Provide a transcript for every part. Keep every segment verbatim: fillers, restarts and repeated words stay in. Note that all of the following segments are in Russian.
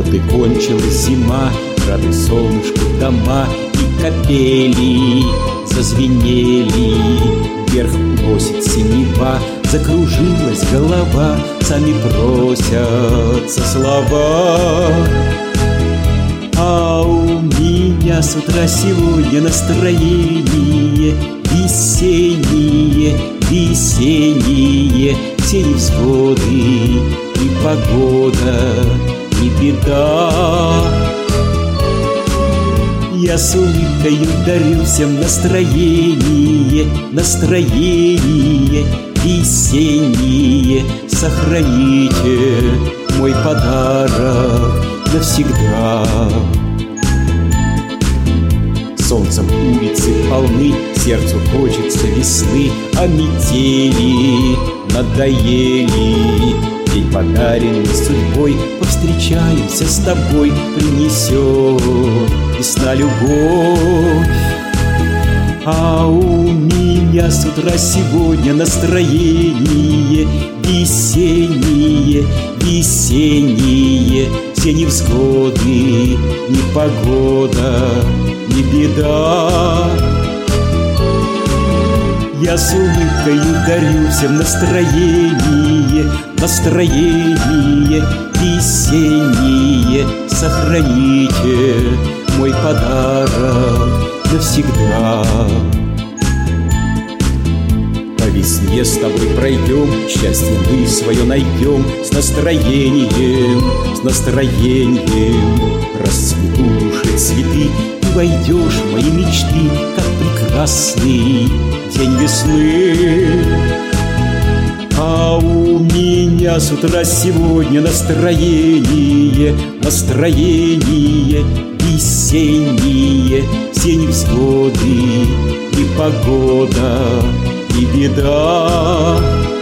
Вот и кончилась зима, рады солнышку дома и капели зазвенели. Вверх носит синева, закружилась голова, сами просятся слова. А у меня с утра сегодня настроение весеннее, весеннее. Все невзгоды и погода не беда. Я с улыбкой дарю всем настроение, настроение весеннее. Сохраните мой подарок навсегда. Солнцем улицы полны, сердцу хочется весны, а метели надоели. День, подаренный судьбой, повстречаемся с тобой, принесет весна любовь. А у меня с утра сегодня настроение весеннее, весеннее. Все невзгоды, ни погода, ни беда. Я с улыбкой дарю всем настроение, настроение весеннее. Сохраните мой подарок навсегда. По весне с тобой пройдем, счастье мы свое найдем. С настроением, с настроением расцветут уже цветы, и войдешь в мои мечты, как прекрасный день весны. А у меня с утра сегодня настроение, настроение весеннее. Все невзгоды, и погода, и беда.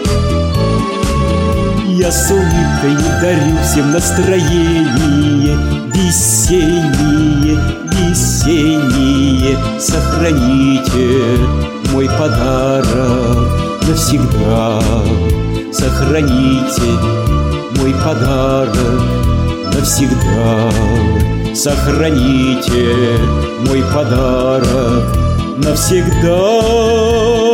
Я с улыбкой дарю всем настроение весеннее, весеннее. Сохраните мой подарок навсегда. Сохраните мой подарок навсегда. Сохраните мой подарок навсегда.